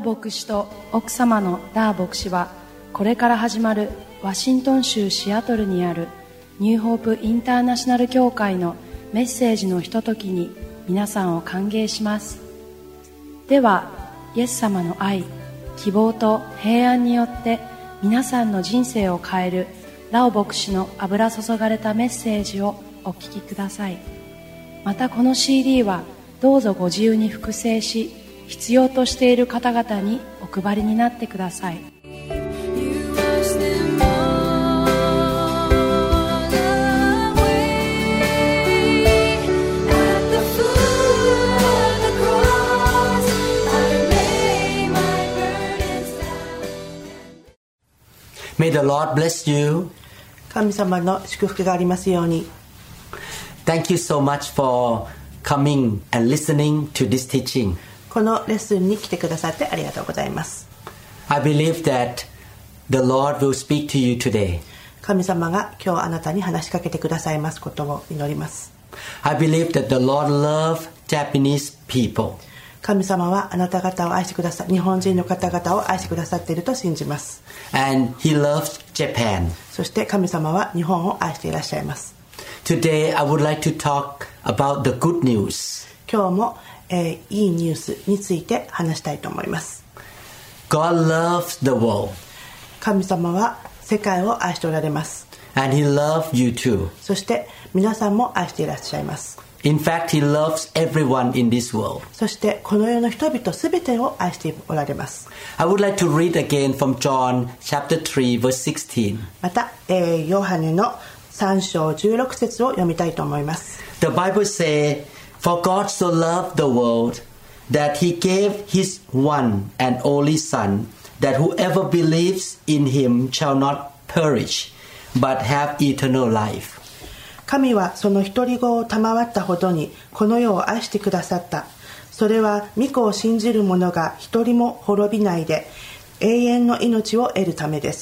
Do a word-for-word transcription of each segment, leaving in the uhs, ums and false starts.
牧師と奥様のダー牧師は、これから始まるワシントン州シアトルにあるニューホープインターナショナル教会のメッセージのひとときに皆さんを歓迎します。では、イエス様の愛、希望と平安によって皆さんの人生を変えるラオ牧師の油注がれたメッセージをお聞きください。またこの シーディー はどうぞご自由に複製し、必要としている方々にお配りになってください。 May the Lord bless you. 神様の祝福がありますように。 Thank you so much for coming and listening to this teaching. このレッスンに来てくださってありがとうございます。 I believe that the Lord will speak to you today. 神様が今日あなたに話しかけてくださいますことを祈ります。 I believe that the Lord loves Japanese people. 神様はあなた方を愛してくださ、日本人の方々を愛してくださっていると信じます。 And He loves Japan. そして神様は日本を愛していらっしゃいます。 Today I would like to talk about the good news. 今日も、えー、いいニュースについて話したいと思います。 God loves the world. 神様は世界を愛しておられます。 And He loves you too. そして皆さんも愛していらっしゃいます。 In fact, He loves everyone in this world. そしてこの世の人々すべてを愛しておられます。 I would like to read again from John chapter three verse sixteen. また、えー、ヨハネのさん章じゅうろく節を読みたいと思います。 The Bible says, For God so loved the world that He gave His one and only Son, that whoever believes in Him shall not perish, but have eternal life. 神はその独り子を賜ったほどにこの世を愛してくださった。それは御子を信じる者が一人も滅びないで永遠の命を得るためです。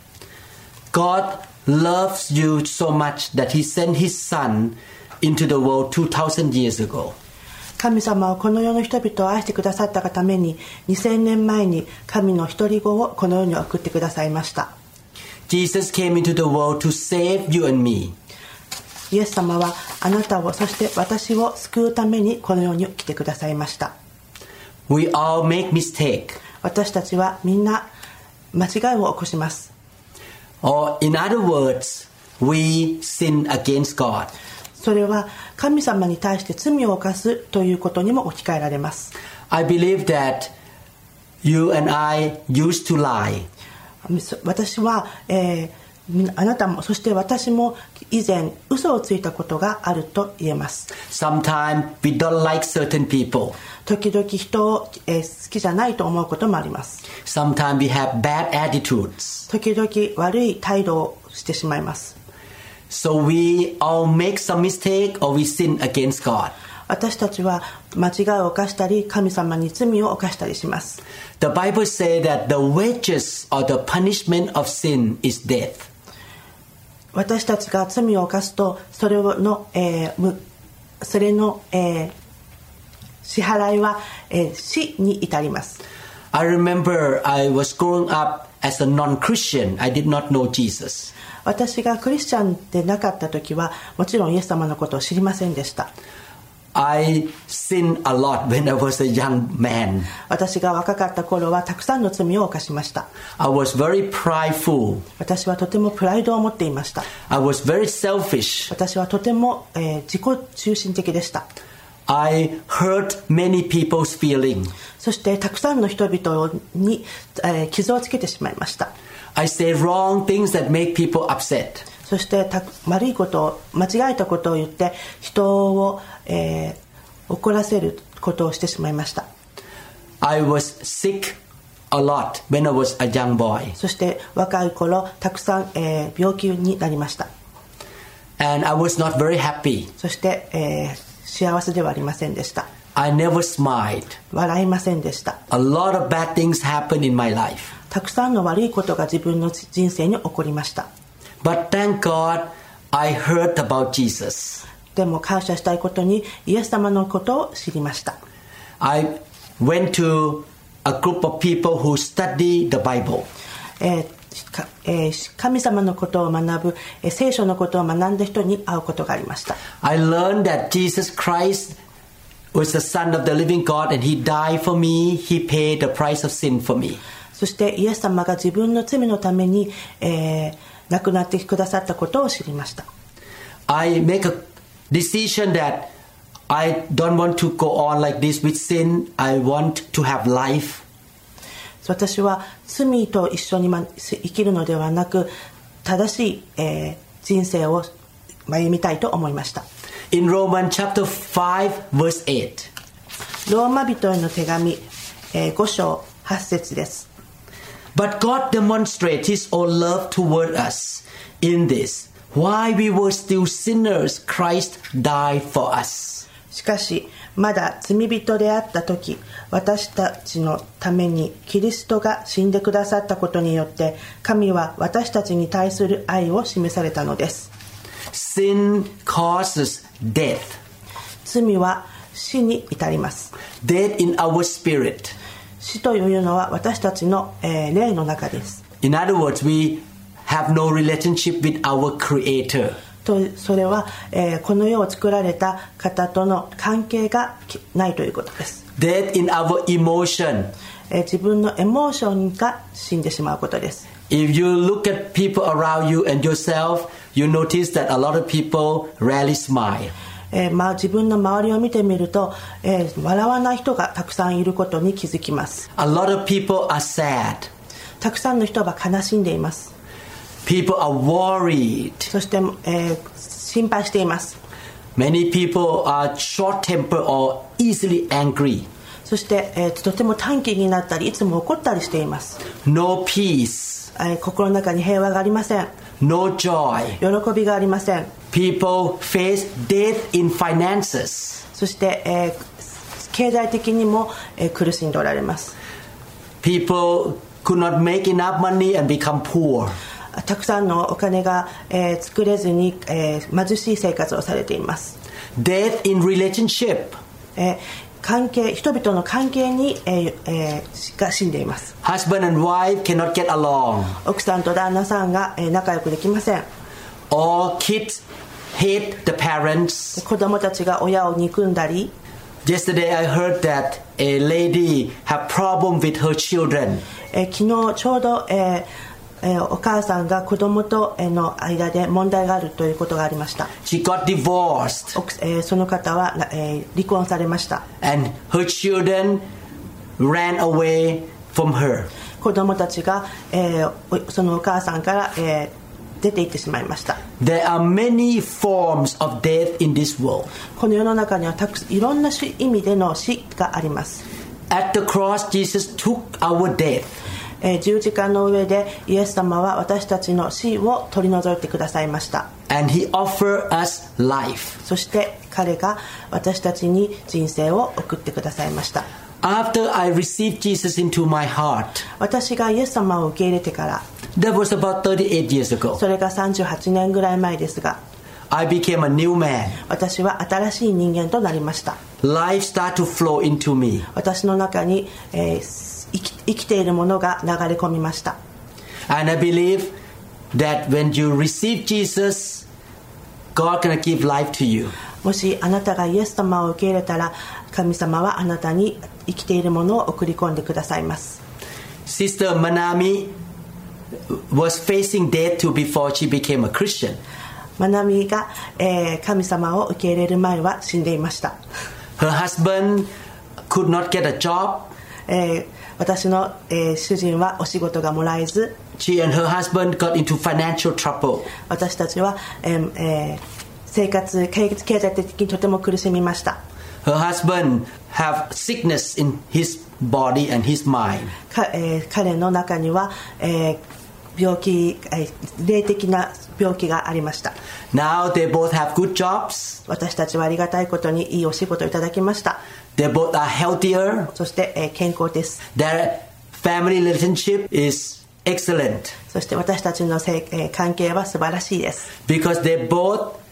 God loves you so much that He sent His Son into the world two thousand years ago. 神様はこの世の人々を愛してくださったがためににせんねんまえに神の独り子をこの世に送ってくださいました。 Jesus came into the world to save you and me. イエス様はあなたをそして私を救うためにこの世に来てくださいました。 We all make mistake. 私たちはみんな間違いを起こします。 Or in other words, we sin against God. それは神様に対して罪を犯すということにも置き換えられます。 I believe that you and I used to lie. 私は、えーあなたもそして私も以前嘘をついたことがあると言えます。 Sometimes we don't like certain people. 時々人を、えー、好きじゃないと思うこともあります。 Sometimes we have bad attitudes. 時々悪い態度をしてしまいます。 So we all make some mistake or we sin against God. 私たちは間違いを犯したり神様に罪を犯したりします。 The Bible says that the wages or the punishment of sin is death. 私たちが罪を犯すとそれの、えー、それの、えー、支払いは、えー、死に至ります。 I remember I was growing up as a non-Christian. I did not know Jesus. 私がクリスチャンでなかった時はもちろんイエス様のことを知りませんでした。 I sinned a lot when I was a young man. 私が若かった頃はたくさんの罪を犯しました。 I was very prideful. 私はとてもプライドを持っていました。 I was very selfish. 私はとても、えー、自己中心的でした。 I hurt many people's feelings. そしてたくさんの人々に、えー、傷をつけてしまいました。 I say wrong things that make people upset. そしてた悪いことを間違えたことを言って人を、えー、怒らせることをしてしまいました。 I was sick a lot when I was a young boy. そして若い頃たくさん、えー、病気になりました。 And I was not very happy. そして、えー、幸せではありませんでした。 I never smiled. 笑いませんでした。 A lot of bad things happened in my life. たくさんの悪いことが自分の人生に起こりました。 But thank God I heard about Jesus. でも感謝したいことにイエス様のことを知りました。 I went to a group of people who study the Bible. えーかえー神様のことを学ぶ、えー聖書のことを学んだ人に会うことがありました。 I learned that Jesus Christ was the Son of the living God and He died for me. He paid the price of sin for me. そしてイエス様が自分の罪のために、えー亡くなってくださったことを知りました。 I make a decision that I don't want to go on like this with sin. I want to have life. 私は罪と一緒にま生きるのではなく、正しい、えー人生を歩みたいと思いました。 In Romans chapter five verse eight. ローマ人への手紙、えーご章はち節です。 But God demonstrates His own love toward us in this. While we were still sinners, Christ died for us. しかしまだ罪人であった時、私たちのためにキリストが死んでくださったことによって神は私たちに対する愛を示されたのです。 Sin causes death. 罪は死に至ります。 Death in our spirit. 死というのは私たちの、えー霊の中です。 In other words, we have no relationship with our Creator. とそれは、えーこの世を作られた方との関係がないということです。 Death in our emotion. えー自分のエモーションが死んでしまうことです。 If you look at people around you and yourself, you notice that a lot of people rarely smile. えーまあ、自分の周りを見てみると、えー笑わない人がたくさんいることに気づきます。 A lot of people are sad. たくさんの人が悲しんでいます。 People are worried. そして、えー心配しています。 Many people are short-tempered or easily angry. そして、えーとても短気になったりいつも怒ったりしています。 No peace. えー心の中に平和がありません。 No joy. 喜びがありません。 People face death in finances. そして、えー経済的にも、えー苦しんでおられます。 People could not make enough money and become poor. たくさんのお金が、えー作れずに、えー貧しい生活をされています。 Death in relationship. えー関係人々の関係に、えーえーが死んでいます。 Husband and wife cannot get along. 奥さんと旦那さんが、えー仲良くできません。 All kids hate the parents. 子供たちが親を憎んだり、 Yesterday I heard that a lady had problem with her children. えー昨日ちょうど、えーえーお母さんが子供との間で問題があるということがありました。 She got divorced 奥えーその方は、えー離婚されました。 and her children ran away from her. 子供たちが、えーおそのお母さんから、えー出て行ってしまいました。 There are many forms of death in this world. この世の中にはたくさんいろんな意味での死があります。 At the cross, Jesus took our death. えー十字架の上でイエス様は私たちの死を取り除いてくださいました。 And He offered us life. そして彼が私たちに人生を送ってくださいました。 After I received Jesus into my heart, 私がイエス様を受け入れてから、 that was about thirty-eight years ago, それがさんじゅうはちねんぐらい前ですが、 I became a new man. 私は新しい人間となりました。 Life started to flow into me. 私の中に、えー生き、生きているものが流れ込みました。 And I believe that when you receive Jesus, God gonna give life to you. もしあなたがイエス様を受け入れたら、神様はあなたに生きているものを送り込んでくださいます。 Sister Manami was facing death too before she became a Christian. マナミが、えー神様を受け入れる前は死んでいました。 Her husband could not get a job. えー私の、えー主人はお仕事がもらえず、 She and her husband got into financial trouble. 私たちは、えーえー生活経経済的にとても苦しみました。 Her husband have sickness in his body and his mind. かえー彼の中には、えー病気、えー霊的な病気がありました。 Now they both have good jobs. 私たちはありがたいことにいいお仕事をいただきました。 They both are healthier. そして、えー健康です。 Their family relationship is excellent そして私たちのせい、えー関係は素晴らしいです。 because they both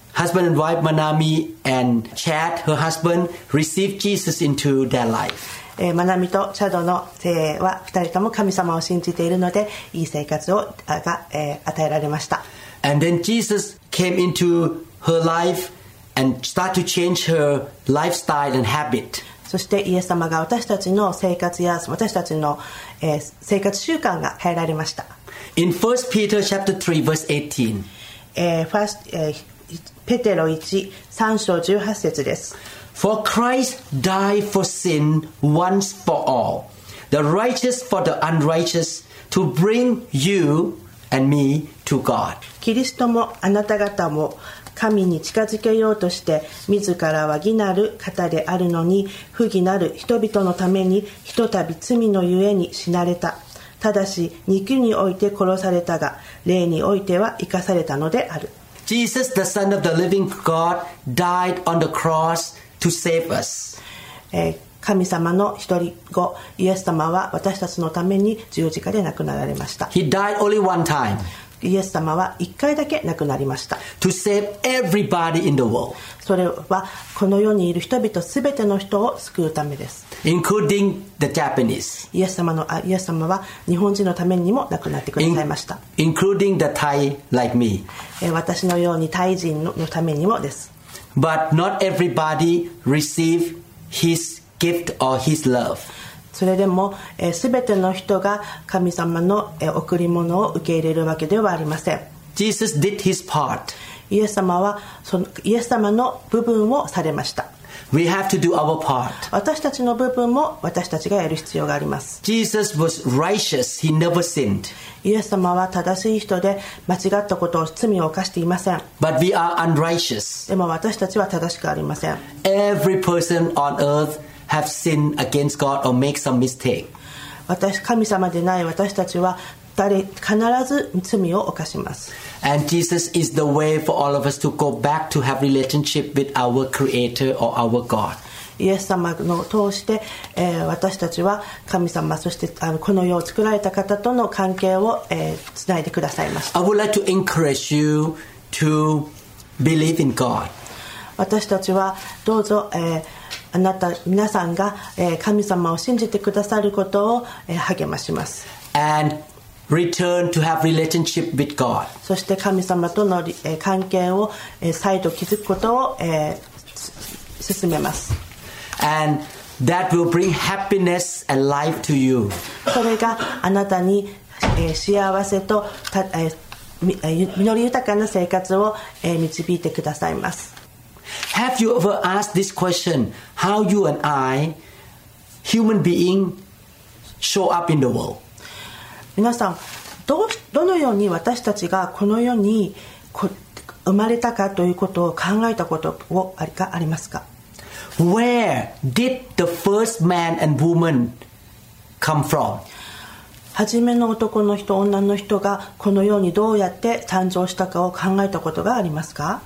husband and wife Manami and Chad, her husband, received Jesus into their life. えー、マナミとチャドの生はふたりとも神様を信じているのでいい生活をが、えー、与えられました。 And then Jesus came into her life and started to change her lifestyle and habit. そしてイエス様が私たちの生活や私たちの、えー、生活習慣が変えられました。 In First Peter chapter three verse eighteen, えー、ファースト、えー、ペテロいち、さん章じゅうはち節です。 For Christ died for sin once for all, the righteous for the unrighteous, to bring you and me to God. キリストもあなた方も神に近づけようとして自らは義なる方であるのに不義なる人々のためにひとたび罪のゆえに死なれた。ただし肉において殺されたが霊においては生かされたのである。 Jesus, the Son of the living God, died on the cross to save us. えー、神様の一人子イエス様は私たちのために十字架で亡くなられました。 He died only one time. イエス様は一回だけ亡くなりました。 To save everybody in the world, それはこの世にいる人々すべての人を救うためです。 including the Japanese, イエス様のあイエス様は日本人のためにも亡くなってくださいました。 in, including the Thai like me. えー、私のようにタイ人 の, のためにもです。 But not everybody received his gift or his love. それでも、えー、全ての人が神様の、えー、贈り物を受け入れるわけではありません。 Jesus did his part. イエス様はそのイエス様の部分をされました。 We have to do our part. 私たちの部分も私たちがやる必要があります。 Jesus was righteous. He never sinned. イエス様は正しい人で間違ったことを罪を犯していません。 But we are unrighteous. でも私たちは正しくありません。 Every person on earth have sinned against God or make some mistake. 私神様でない私たちは誰必ず罪を犯します。 And Jesus is the way for all of us to go back to have relationship with our Creator or our God. イエス様の通して、えー、私たちは神様そしてあのこの世を作られた方との関係を、えー、つないでくださいました。 I would like to encourage you to believe in God. 私たちはどうぞ、えー、あなた皆さんが、えー、神様を信じてくださることを、えー、励まします。 And return to have relationship with God. そして神様との、えー、関係を、えー、再度築くことを、えー、進めます。 And that will bring happiness and life to you. それがあなたに、えー、幸せとた、えー、実り豊かな生活を、えー、導いてくださいます。 Have you ever asked this question? How you and I, human being, show up in the world? 皆さん ど, うどのように私たちがこの世にこ生まれたかということを考えたことをありかありますか？ Where did the first man and woman come from? 初めの男の人女の人がこの世にどうやって誕生したかを考えたことがありますか？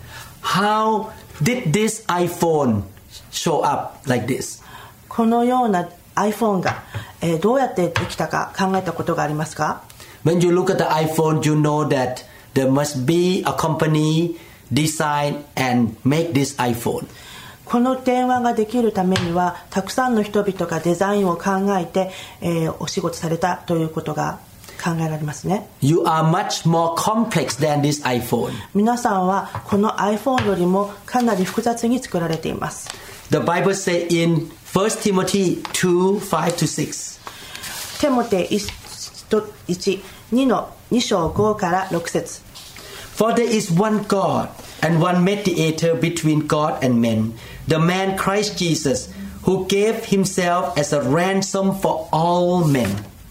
How did this iPhone show up like this? このような iPhone が、えー、どうやってできたか考えたことがありますか？ When you look at the iPhone, you know that there must be a company design and make this iPhone. この電話ができるためにはたくさんの人々がデザインを考えて、えー、お仕事されたということが考えられますね。 You are much more complex than this iPhone. 皆さんはこの iPhone よりもかなり複雑に作られています。 The Bible says in First Timothy two, five to six. テモテいち、にのに章ごからろく節 For there is one God and one mediator between God and men, the man Christ Jesus, who gave himself as a ransom for all men.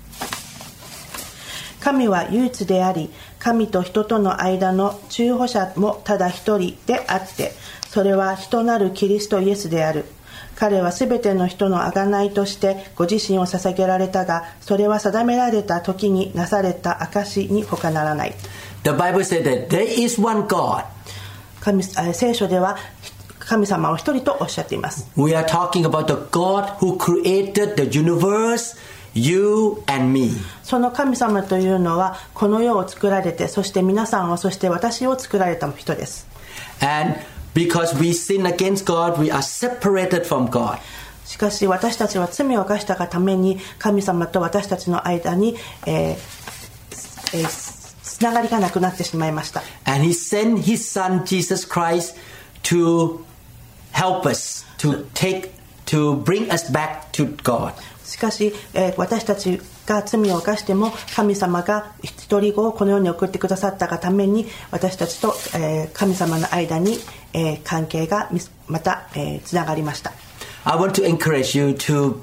神は唯一であり、神と人との間の中保者もただ一人であって、それは人なるキリストイエスである。彼はすべての人の贖いとしてご自身を捧げられたが、それは定められた時になされた証に他ならない。 The Bible says that there is one God. 神聖書では神様を一人とおっしゃっています。 We are talking about the God who created the universe, you and me. その神様というのはこの世を作られて、そして皆さんを、そして私を作られた人です。 And because we sin against God, we are separated from God. しかし私たちは罪を犯したがために神様と私たちの間に、えーえー、つながりがなくなってしまいました。 And He sent His Son Jesus Christ to help us, to take, to bring us back to God. しかし、えー、私たちが罪を犯しても神様が一人子をこの世に送ってくださったがために私たちと、えー、神様の間に、えー、関係がまた、えー、つながりました。 I want to encourage you to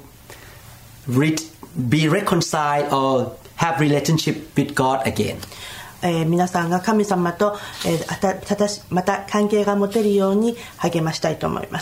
re- be reconciled or have relationship with God again. えー、皆さんが神様と、えー、たたたしまた関係が持てるように励ましたいと思います。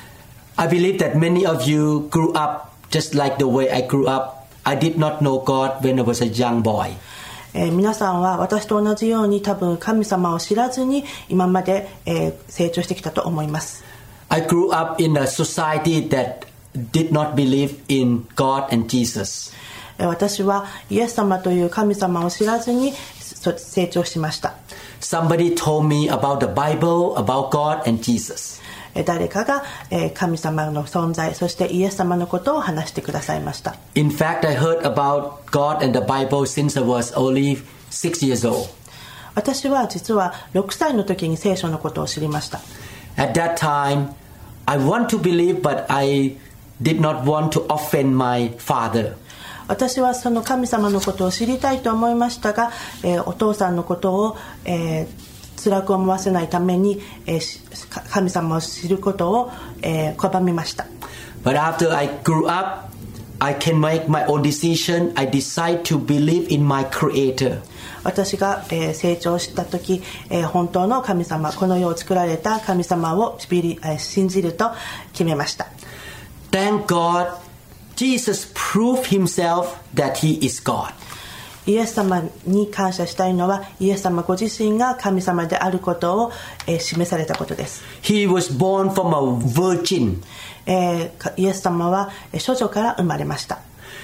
I believe that many of you grew up just like the way I grew up. I did not know God when I was a young boy. えー、皆さんは私と同じように多分神様を知らずに今まで、えー、成長してきたと思います。 I grew up in a society that did not believe in God and Jesus. えー、私はイエス様という神様を知らずに成長しました。 Somebody told me about the Bible, about God and Jesus. 誰かが神様の存在そしてイエス様のことを話してくださいました。 In fact, I heard about God and the Bible since I was only six years old. 私は実はろくさいの時に聖書のことを知りました。 At that time, I want to believe, but I did not want to offend my father. 私はその神様のことを知りたいと思いましたが、えー、お父さんのことを、えー、辛く思わせないために、えー、神様を知ることを、えー、拒みました。 But after I grew up, I can make my own decision. I decide to believe in my Creator. 私が、えー、成長した時、えー、本当の神様この世を作られた神様をビリ、えー、信じると決めました。 Thank God, Jesus proved himself that he is God. イエス様に感謝したいのはイエス様ご自身が神様であることを、えー、示されたことです。 He was born from a virgin. えー、イエス様は処女から生まれました。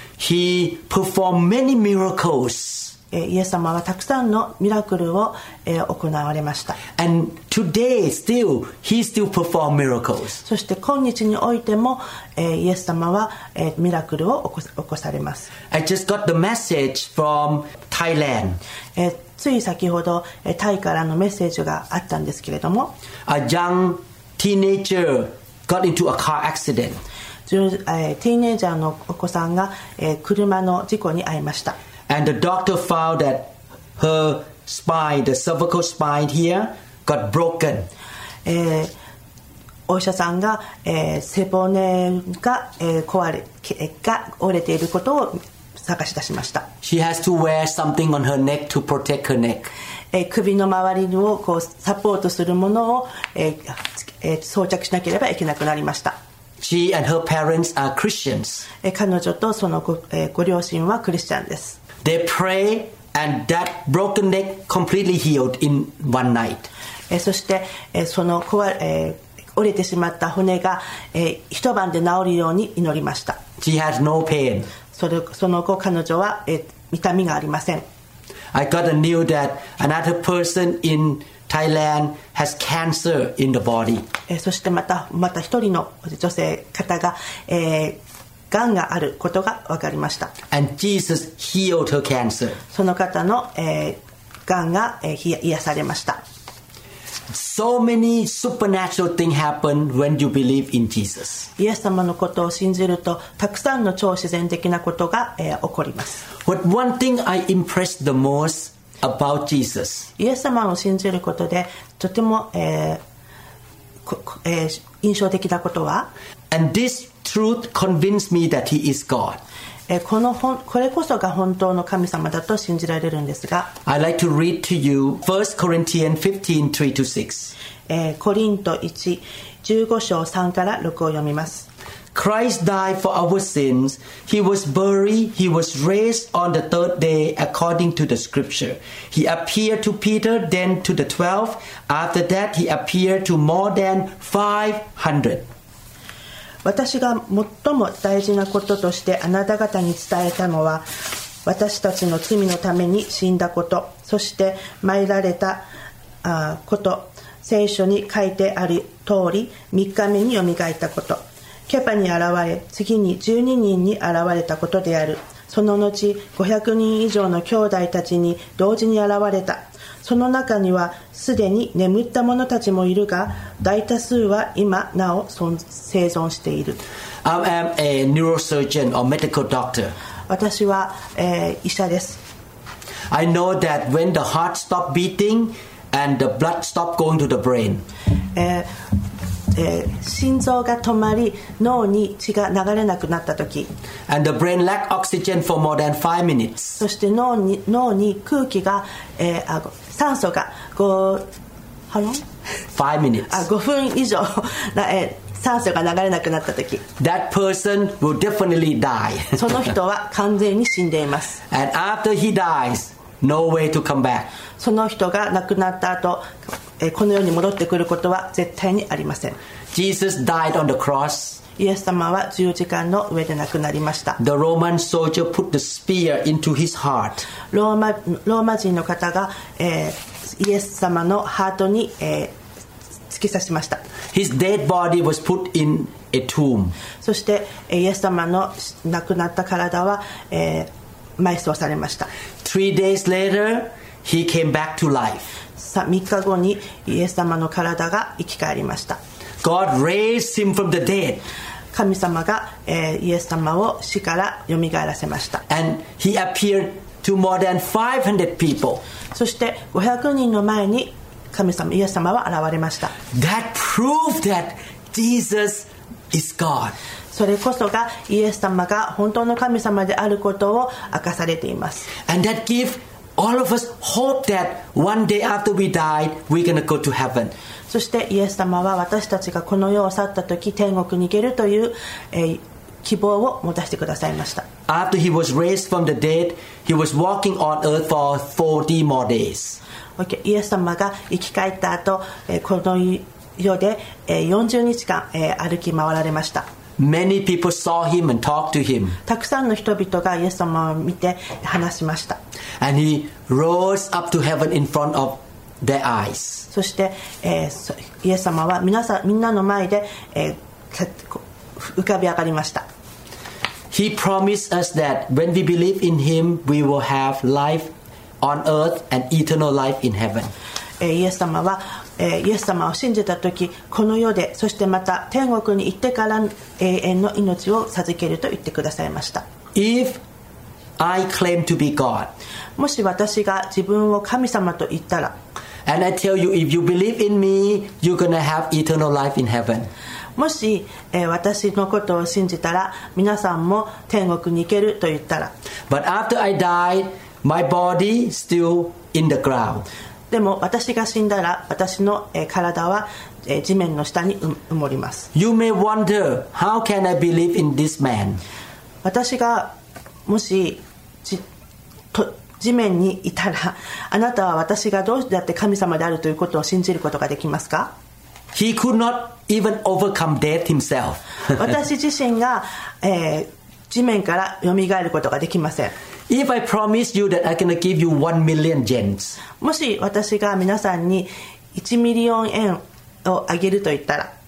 He performed many miracles. イエス様はたくさんのミラクルを、えー、行われました。 And today still, he still perform miracles. そして今日においても、えー、イエス様は、えー、ミラクルを起こ、起こされます。 I just got the message from Thailand. えー、つい先ほど、えー、タイからのメッセージがあったんですけれども、 A young teenager got into a car accident. えー、ティーンエイジャーのお子さんが、えー、車の事故に遭いました。 And the doctor found that her spine, the cervical spine here, got broken. えー、お医者さんが、えー、背骨が、えー、壊れが折れていることを探し出しました。 She has to wear something on her neck to protect her neck. えー、首の周りをこうサポートするものを、えーえー、装着しなければいけなくなりました。 She and her parents are Christians. えー、彼女とその ご,、えー、ご両親はクリスチャンです。 They pray and that broken neck completely healed in one night. えー、そして、えー、その壊、えー、折れてしまった骨が、えー、一晩で治るように祈りました。 She has no pain. それその後彼女は、えー、痛みがありません。 I got a news that another person in Thailand has cancer in the body. えー、そしてまたまた一人の女性方が、えーがんがあることが分かりました。 And Jesus healed her cancer. その方の、えー、がんが、えー、癒されました。 So many supernatural things happen when you believe in Jesus. イエス様のことを信じるとたくさんの超自然的なことが、えー、起こります。 What one thing I impressed the most about Jesus. イエス様を信じることでとても、えーえー、印象的なことは And this truth convinced me that he is God. この本これこそが本当の神様だと信じられるんですが、 I'd like to read to you First Corinthians fifteen, three to six. えー、コリントいち、じゅうご章さんからろくを読みます。 Christ died for our sins. He was buried. He was raised on the third day according to the scripture. He appeared to Peter, then to the twelve. After that, he appeared to more than five hundred. 私が最も大事なこととしてあなた方に伝えたのは私たちの罪のために死んだこと、そして参られたこと、 聖書に書いてある通りみっかめによみがえったこと、ケパに現れ次にじゅうににんに現れたことである。その後ごひゃくにん以上の兄弟たちに同時に現れた。その中にはすでに眠った者たちもいるが、大多数は今なお生存している。 I am a neurosurgeon or medical doctor. 私は、えー、医者です。 I know that when the heart stops beating and the blood stops going to the brain, えーえー、心臓が止まり脳に血が流れなくなった時、 and the brain lack oxygen for more than five minutes, そして脳に、脳に空気が、えー、あ酸素がご How long? five minutes. あごふん以上な、えー酸素が流れなくなった時、 that person will definitely die. その人は完全に死んでいます。 And after he dies, no way to come back. その人が亡くなった後、この世に戻ってくることは絶対にありません。 Jesus died on the cross. イエス様は十字架の上で亡くなりました。 The Roman soldier put the spear into his heart. ローマ、ローマ人の方が、えー、イエス様のハートに、えー突き刺しました。 His dead body was put in a tomb. そしてイエス様の亡くなった体は、えー、埋葬されました。 Three days later, he came back to life. さみっかごにイエス様の体が生き返りました。 God raised him from the dead. 神様が、えー、イエス様を死からよみがえらせました。 And he appeared to more than five hundred people. そしてごひゃくにんの前に神様イエス様は現れました。 That proved that Jesus is God. それこそがイエス様が本当の神様であることを明かされています。 And that gives all of us hope that one day after we died, we're going to go to heaven. そしてイエス様は私たちがこの世を去った時天国に行けるという、えー、希望を持たせてくださいました。 After he was raised from the dead, he was walking on earth for forty more days. イエス様が生き返った後、この世でよんじゅうにちかん歩き回られました。 Many people saw him and talked to him. たくさんの人々がイエス様を見て話しました。 And he rose up to heaven in front of their eyes. そして、えー、イエス様は皆さんみんなの前で、えー、浮かび上がりました。 He promised us that when we believe in him, we will have life on earth and eternal life in heaven. イエス様はイエス様を信じた時この世でそしてまた天国に行ってから永遠の命を授けると言ってくださいました。 If I claim to be God, もし私が自分を神様と言ったら and I tell you, if you believe in me, you're going to have eternal life in heaven. もし、えー、私のことを信じたら皆さんも天国に行けると言ったら But after I died, my body still in the ground. でも私が死んだら私の、えー、体は、えー、地面の下に埋もります。 You may wonder, how can I believe in this man? 私がもしじと地面にいたらあなたは私がどうやって神様であるということを信じることができますか？ He could not even overcome death himself. 私自身が、えー、地面からよみがえることができません。 If I promise you that I'm going to give you one million gems, もし私が皆さんにいちミリオンえんをあげると言ったら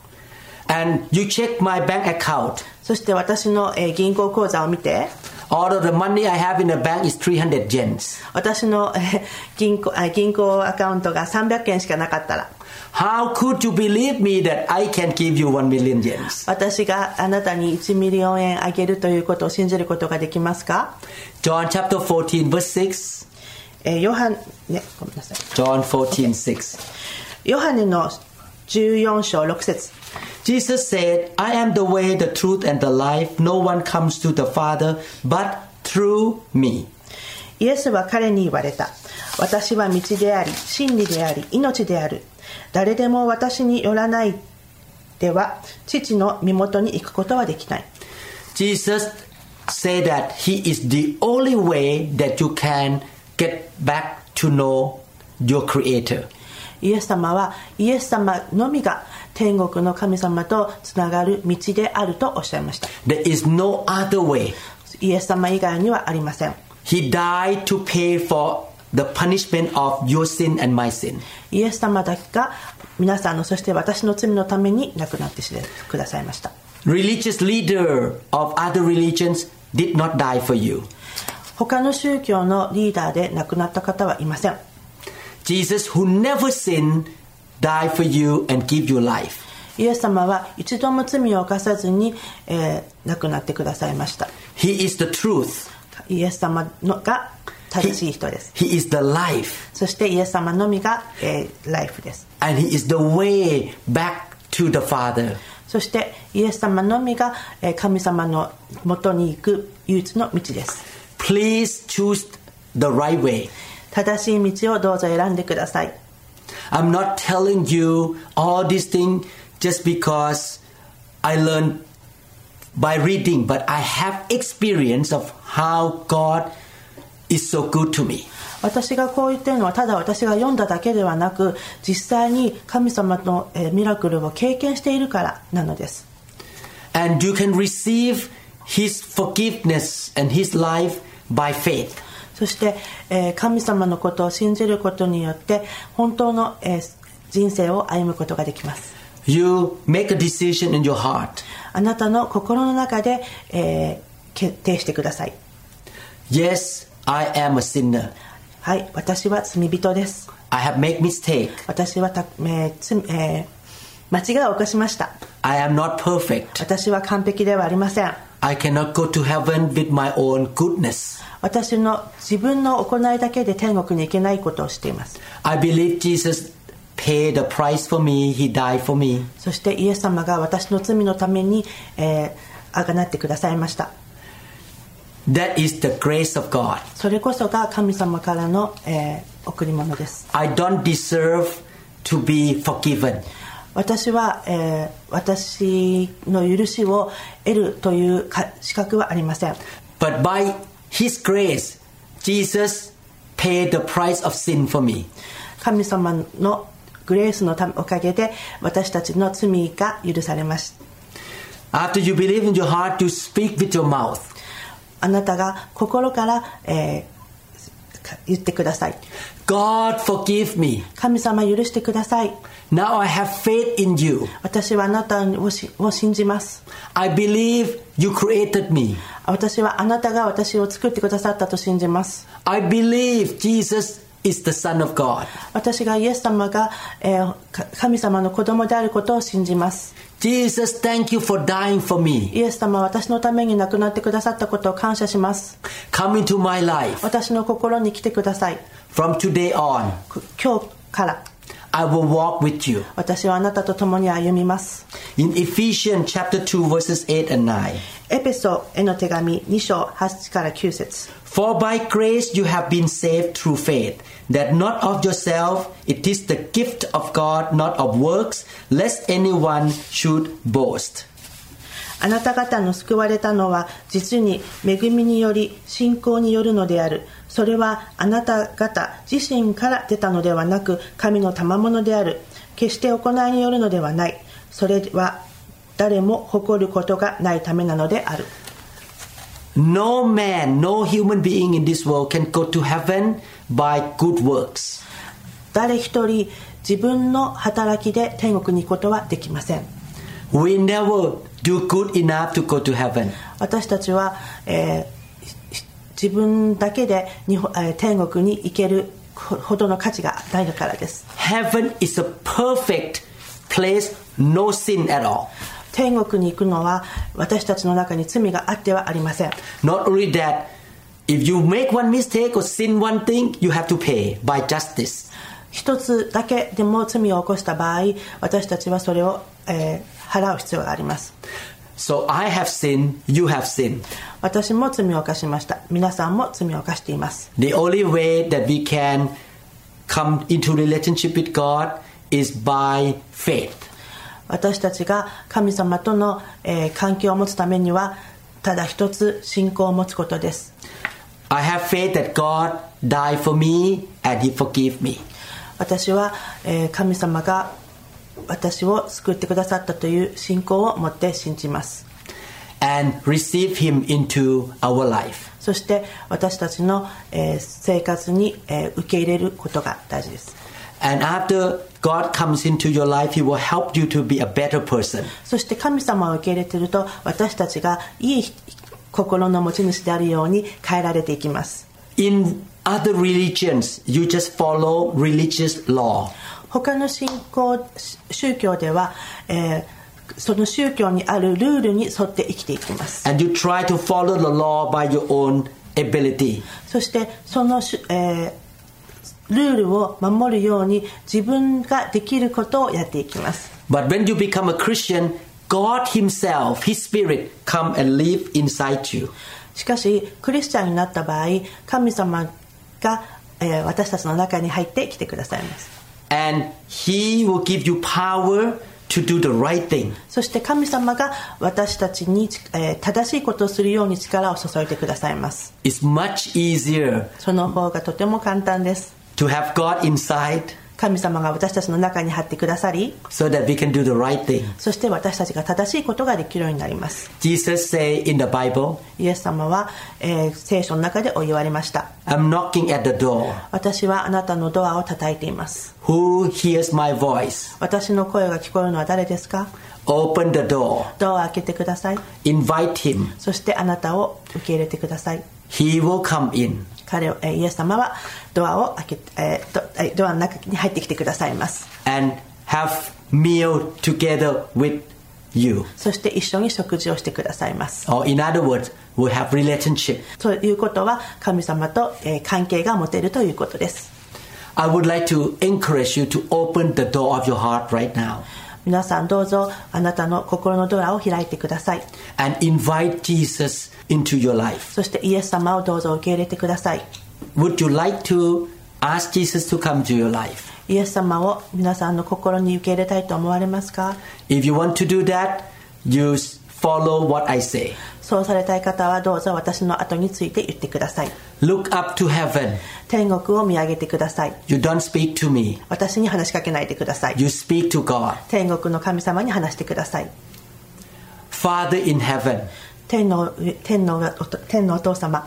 and you check my bank account, そして私の、えー、銀行口座を見て all of the money I have in the bank is three hundred gems. 私の、えー、銀行、あ、銀行アカウントがさんびゃくえんしかなかったら How could you believe me that I can give you one million gems? 私があなたにいちミリオンえんあげるということを信じることができますか？ John chapter fourteen verse six. えー、ヨハネ、ね、ごめんなさい。 John fourteen six. ヨハネのじゅうよん章ろく節 Jesus said, I am the way, the truth, and the life. No one comes to the Father but through me. イエスは彼に言われた。私は道であり、真理であり、命である。誰でも私によらないでは、父の身元に行くことはできない。 Jesus said that he is the only way that you can get back to know your Creator. イエス様はイエス様のみが天国の神様とつながる道であるとおっしゃいました。 There is no other way. イエス様以外にはありません。 He died to pay for the punishment of your sin and my sin. イエス様だけが皆さんのそして私の罪のために亡くなってくださいました。 Religious leader of other religions did not die for you. 他の宗教のリーダーで亡くなった方はいません。 Jesus, who never sinned, died for you and give you life. イエス様は一度も罪を犯さずに、えー、亡くなってくださいました。 He is the truth. イエス様のが正しい人です。 He, he is the life. そしてイエス様のみが、えー、ライフです。 And he is the way back to the Father. そしてイエス様のみが、えー、神様の元に行く唯一の道です。 Please choose the right way. 正しい道をどうぞ選んでください。 I'm not telling you all these things just because I learned by reading, but I have experience of how God is so good to me. 私がこう言っているのはただ私が読んだだけではなく、実際に神様の、えー、ミラクルを経験しているからなのです。 And you can receive His forgiveness and His life by faith. そして、えー、神様のことを信じることによって本当の、えー、人生を歩むことができます。 You make a decision in your heart. あなたの心の中で、えー、決定してください。 Yes, I am a sinner. はい、私は罪人です。 I have made mistake. 私はた、えーつえー、間違いを犯しました。 I am not perfect. 私は完璧ではありません。 I cannot go to heaven with my own goodness. 私の自分の行いだけで天国に行けないことをしています。 I believe Jesus paid the price for me. He died for me. そしてイエス様が私の罪のために、えー、あがなってくださいました。 That is the grace of God. それこそが神様からの、えー、贈り物です。 I don't deserve to be forgiven. 私は、えー、私の許しを得るという資格はありません。 But by His grace, Jesus paid the price of sin for me. 神様のグレースのおかげで私たちの罪が許されました。 After you believe in your heart, you speak with your mouth. あなたが心から、えー、言ってください。 God forgive me. 神様許してください。 Now I have faith in you. 私はあなたをしを信じます。 I believe you created me. 私はあなたが私を作ってくださったと信じます。 I believe Jesus is the Son of God. 私がイエス様が、えー、神様の子供であることを信じます。 Jesus, thank you for dying for me. イエス様は私のために亡くなってくださったことを感謝します。 Come into my life. 私の心に来てください。 From today on, 今日から I will walk with you. 私はあなたと共に歩みます。 In Ephesians chapter two verses eight and nine. エペソへの手紙に章はちからきゅう節。 For by grace you have been saved through faith, that not of yourself, it is the gift of God, not of works, lest anyone should boast. あなた方の救われたのは実に恵みにより信仰によるのである。それはあなた方自身から出たのではなく、神の賜物である。決して行いによるのではない。それは誰も誇ることがないためなのである。 No man, no human being in this world can go to heaven by good works. 誰一人自分の働きで天国に行くことはできません。 We never do good enough to go to heaven. 私たちは、えー、自分だけで日本、えー、天国に行けるほどの価値がないからです。 Heaven is a perfect place, no sin at all. 天国に行くのは私たちの中に罪があってはありません。 Not only that, if you make one mistake or sin one thing, you have to pay by justice. 一つだけでも罪を起こした場合、私たちはそれを、えー、払う必要があります。 So I have sinned, you have sinned. 私も罪を犯しました。皆さんも罪を犯しています。 The only way that we can come into relationship with God is by faith. 私たちが神様との、えー、関係を持つためにはただ一つ信仰を持つことです。 I have faith that God died for me and He forgave me. 私は、えー、神様が私を救ってくださったという信仰を持って信じます。 And receive Him into our life. そして私たちの、えー、生活に、えー、受け入れることが大事です。 And after God comes into your life, He will help you to be a better person. そして神様を受け入れていると、私たちがいい心の持ち主であるように変えられていきます。 In other religions, you just follow religious law. 他の信仰宗教では、えー、その宗教にあるルールに沿って生きていきます。 And you try to follow the law by your own ability. そしてその、えー、ルールを守るように自分ができることをやっていきます。 But when you become a Christian, God Himself, His Spirit, come and live inside you. しかしクリスチャンになった場合、神様が、えー、私たちの中に入ってきてくださいます。 And He will give you power to do the right thing. そして神様が私たちに、えー、正しいことをするように力を注いでくださいます。 It's much easier その方がとても簡単です。 to have God inside 神様が私たちの中に入ってくださり、 so that we can do the right thing. そして私たちが正しいことができるようになります。 Jesus say in the Bible, イエス様は、えー、聖書の中でお言われました。 I'm knocking at the door. 私はあなたのドアを叩いています。 Who hears my voice? 私の声が聞こえるのは誰ですか？ Open the door. ドアを開けてください。 Invite Him. そしてあなたを受け入れてください。 He will come in. 彼を、えー、イエス様はドアを開け、えー、ド, ドアの中に入ってきてくださいます。 And have meal together with you. そして一緒に食事をしてくださいます。 Or in other words, we have relationship. ということは神様と、えー、関係が持てるということです。 I would like to encourage you to open the door of your heart right now. 皆さんどうぞあなたの心のドアを開いてください。 And invite Jesus into your life. そしてイエス様をどうぞ受け入れてください。 Would you like to ask Jesus to come to your life? イエス様を皆さんの心に受け入れたいと思われますか？ If you want to do that, you follow what I say. そうされたい方はどうぞ私の後について言ってください。 Look up to heaven. 天国を見上げてください。 You don't speak to me. 私に話しかけないでください。 You speak to God. 天国の神様に話してください。 Father in heaven. 天の、天の、天のお父様。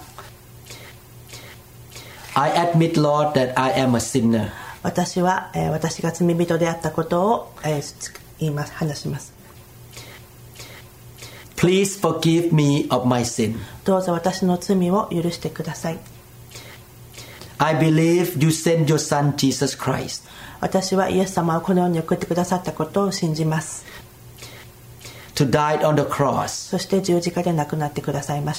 I admit, Lord, that I am a sinner. 私は、えー、私が罪人であったことを、えー、言います、話します。 Please forgive me of my sin. どうぞ私の罪を許してください。 I believe you sent your son Jesus Christ. 私はイエス様をこの世に送ってくださったことを信じます。 To die on the cross. そして十字架で亡くなってくださいました。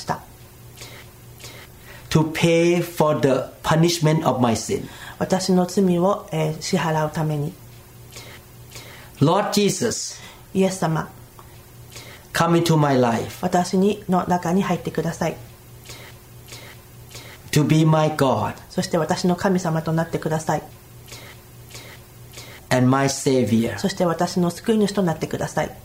To pay for the punishment of my sin. 私の罪を、えー、支払うために。 Lord Jesus. イエス様。 Come into my life. 私にの中に入ってください。 To be my God. そして私の神様となってください。 And my Savior. そして私の救い主となってください。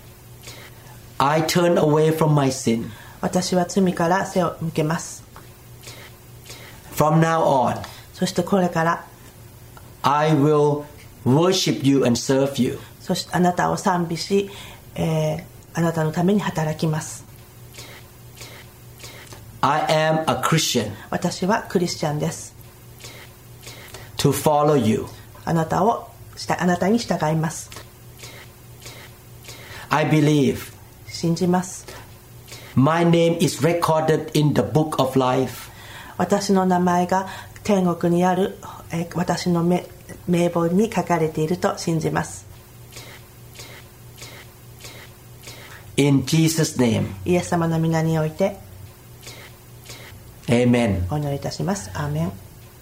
I turn away from my sin. 私は罪から背を向けます。 From now on. そしてこれから I will worship you and serve you. そしてあなたを賛美し、えー、あなたのために働きます。 I am a Christian. 私はクリスチャンです。 To follow you. あなたをあなたに従います。 I believe. 信じます。 My name is recorded in the book of life. 私の名前が天国にある、えー、私の名簿に書かれていると信じます。 In Jesus' name. イエス様の皆において Amen. お祈りいたします。アーメン。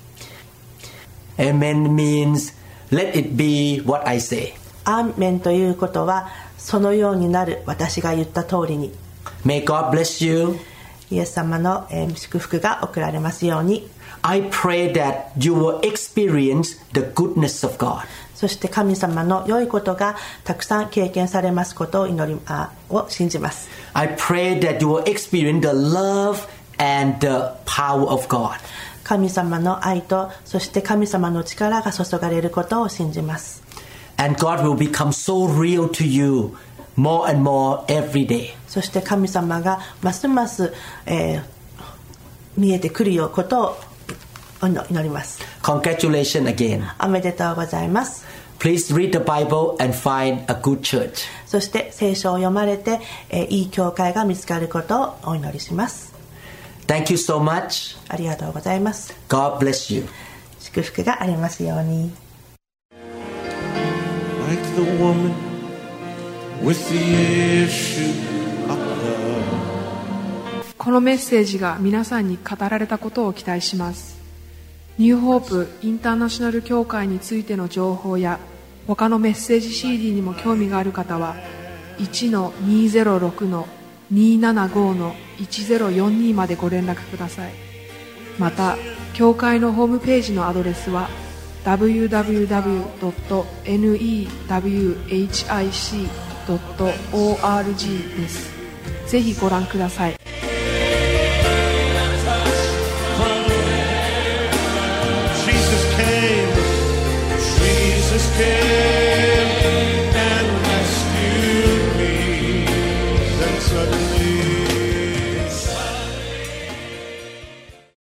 Amen means let it be what I say. アーメンということはそのようになる、私が言った通りに。 May God bless you. イエス様の、えー、祝福が送られますように。 I pray that you will experience the goodness of God. そして神様の良いことがたくさん経験されますことを祈りあを信じます。 I pray that you will experience the love and the power of God. 神様の愛とそして神様の力が注がれることを信じます。 And God will become so real to you more and more every day. そして神様がますます、えー、見えてくるようことを祈ります。 Congratulations again. おめでとうございます。 Please read the Bible and find a good church. そして聖書を読まれて、えー、いい教会が見つかることをお祈りします。 Thank you so much. ありがとうございます。 God bless you. 祝福がありますように。 Like the woman with the issue of blood. このメッセージが皆さんに語られたことを期待します。ニューホープインターナショナル協会についての情報や他のメッセージ シーディー にも興味がある方は いちのにゼロろくのにーななごのいちゼロよんにまでご連絡ください。また協会のホームページのアドレスは ダブリューダブリューダブリュードットネットドットオーアールジー です。ぜひご覧ください。 Jesus came and rescued me. Then suddenly